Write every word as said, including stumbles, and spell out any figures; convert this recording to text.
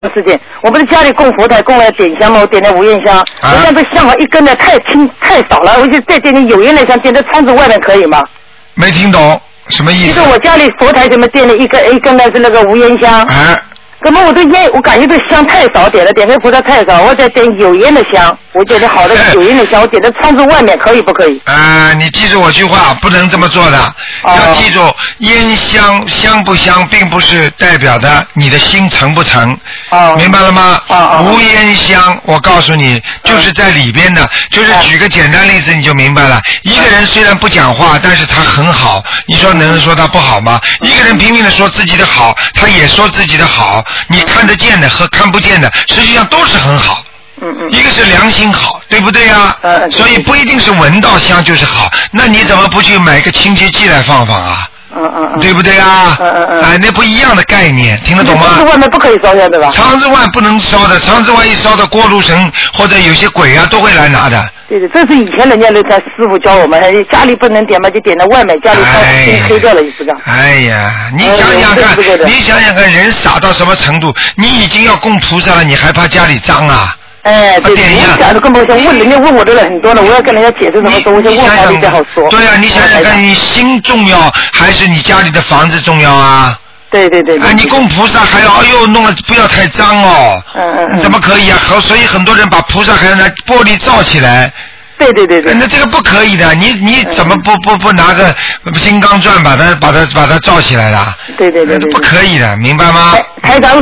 事情，我不是家里供佛台供了点香吗？我点的无烟香，啊、我这样子香好一根的太轻太少了，我就再点点有烟的香，点在窗子外面可以吗？ 没听懂什么意思？ 就是我家里佛台怎么点了一根一根的是那个无烟香。 哎。 怎么我的烟，我感觉这香太少，点了点的菩萨太少，我再点有烟的香，我点的好的有烟的香，我点在窗子外面可以不可以？ 呃，你记住我句话，不能这么做的。哦、要记住，烟香香不香，并不是代表的你的心诚不诚。哦。明白了吗？哦哦。无烟香，我告诉你，就是在里边的，就是举个简单例子你就明白了。一个人虽然不讲话，但是他很好，你说能说他不好吗？一个人拼命的说自己的好，他也说自己的好。你看得见的和看不见的，实际上都是很好。嗯嗯。一个是良心好，对不对呀？嗯。所以不一定是闻到香就是好，那你怎么不去买个清洁剂来放放啊？嗯嗯嗯。对不对啊？嗯嗯嗯。哎，那不一样的概念，听得懂吗？ 窗子外面不可以烧香对吧？ 窗子外不能烧的，窗子外一烧的，过路神或者有些鬼啊都会来拿的。 对对，这是以前人家的师傅教我们，家里不能点嘛，就点到外面，家里烧先黑掉了，意思的。 哎呀，你想想看，哎、你想想看，人傻到什么程度？你已经要供菩萨了，你还怕家里脏啊？ 哎，对，我想的根本想问人家问我的人很多了，我要跟人家解释什么东西，问好比较好说。 对啊，你想想看，你心重要还是你家里的房子重要啊？ 对对对。 哎，你供菩萨还要哎呦弄得不要太脏哦。嗯嗯。怎么可以啊？好，所以很多人把菩萨还要拿玻璃罩起来。 对对对对。 那这个不可以的，你你怎么不不不拿个金刚钻把它把它把它罩起来的？ 对对对对。 不可以的，明白吗？ 台长。